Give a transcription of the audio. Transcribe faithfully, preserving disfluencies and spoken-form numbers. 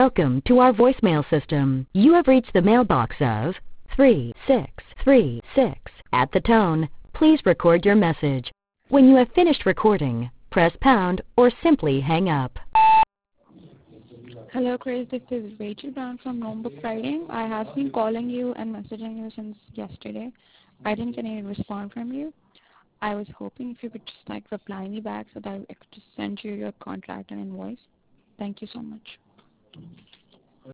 Welcome to our voicemail system. You have reached the mailbox of three six three six. At the tone, please record your message. When you have finished recording, press pound or simply hang up. Hello, Chris. This is Rachel Brown from Notebook Writing. I have been calling you and messaging you since yesterday. I didn't get any response from you. I was hoping if you could just like reply me back so that I could just send you your contract and invoice. Thank you so much.